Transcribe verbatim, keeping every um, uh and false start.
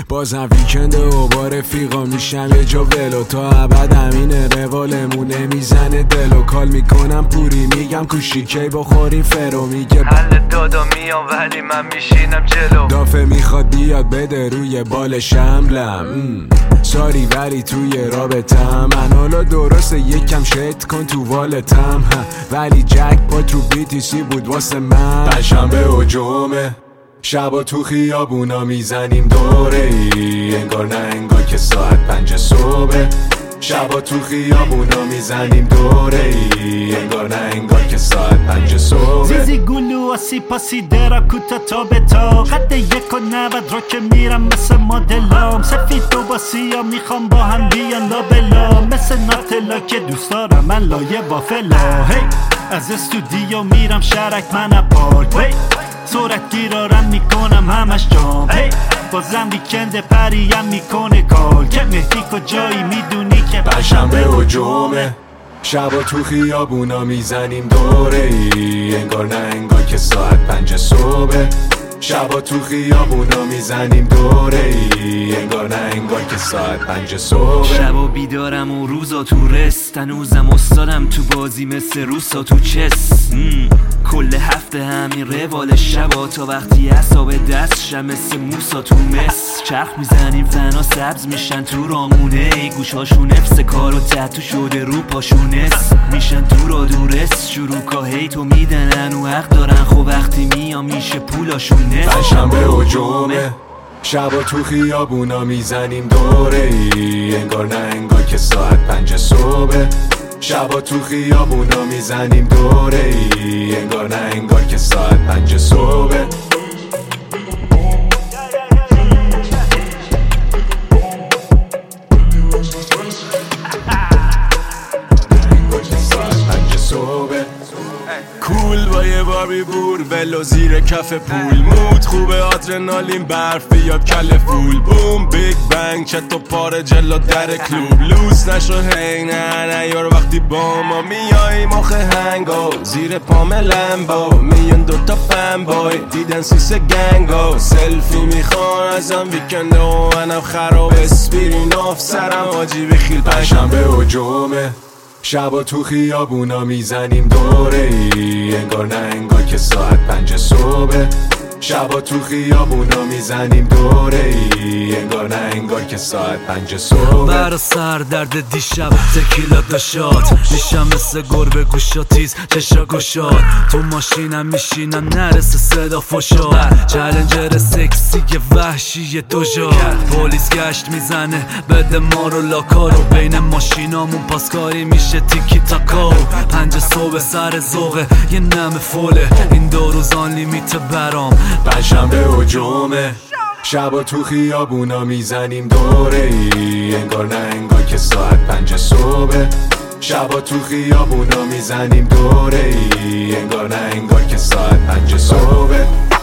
بازم ویکند و با رفیقا میشم یه جا ولو تا ابد همینه روالمونه میزنه دل و کال میکنم پوری میگم کوشی کی بخوریم فرو میگه حل دادا میام ولی من میشینم جلو دافه میخواد بیاد بده روی بال شملم ساری ولی توی رابطم من حالا درسته یکم شت کن تو والتم ولی جک پات رو بی تی سی بود واسه من پنجشنبه و جمعه شبا تو خیابونا میزنیم دوره ای انگار نه انگار که ساعت پنج صبح شبا تو خیابونا میزنیم دوره ای انگار نه انگار که ساعت پنج صبح زیزی گلو آسی پاسی درا کوتا تا به تا قد یک و نود را که میرم مثل مدلام سفید و با سیاه میخوام با هم بیان لا بلا مثل ناتلا که دوست دارم من لایه وافلا هی از استودیو میرم شرک من پارک وی سرعت گیرارم میکنم همش جام هی بازم ویکند پریم میکنه کال که مهدی کجایی میدونی که پنجشنبه و جمعه شبا تو خیابونا میزنیم دوره ای انگار نه انگار که ساعت پنج صبح شبا تو خیابونا میزنیم دوره ای انگار نه انگار که ساعت پنج صبح شبا بیدارم و روزا تو رست هنوزم استادم تو بازی مثل روسا تو چس کل هفته همین روال شبا تا وقتی اعصاب دستشم مثل موسا تو مس چرخ میزنیم فنا سبز میشن تو رامونه ای گوشاشون افس کارو تتو شده رو پاشونس میشن دور و دورست شروع کا هیتو میدنن و حق دارن خب وقتی میام میشه پولاشون نس پنجشنبه و جمعه شبا تو خیابونا میزنیم دوره ای انگار نه انگار که ساعت پنج صبح شبا تو خیابونا میزنیم دوره ای انگار نه انگار که ساعت پنج صبح کول با یه باربی بور ولو زیر کف پول مود خوبه آدرنالین برفی یا کل فول بوم بیگ بنگ چتو پاره جلو در کلوب لوس نشو هی نه نه یار وقتی با ما میاییم آخه هنگو زیر پام لمبو میون دوتا فن بای دیدن سیس گنگو سلفی میخوان ازم ویکند و منم خراب اسپیرین آف سرم آجی بخیل پنجشنبه و جمعه شبا تو خیابونا میزنیم دوره ای انگار نه انگار که ساعت پنج صبح شبا تو خیابونا میزنیم دوره ای انگار نه انگار که ساعت پنج صبح برا سر درد دیشب تکیلا داشات میشم مثل گربه گوشا تیز چشا گشاد تو ماشینم میشینم نرسه صدا فشار چالنجر سکسی وحشی دوژا پلیس گشت میزنه بده ما رو لاکارو بین ماشینامون پاسکاری میشه تیکی تاکا پنج صبح سر ذوقه یه نم فوله این دو روز آن لیمیت برام پنجشنبه و جمعه شبا تو خیابونا میزنیم دوره ای انگار نه انگار که ساعت پنج صبح شبا تو خیابونا میزنیم دوره ای انگار نه انگار که ساعت پنج صبح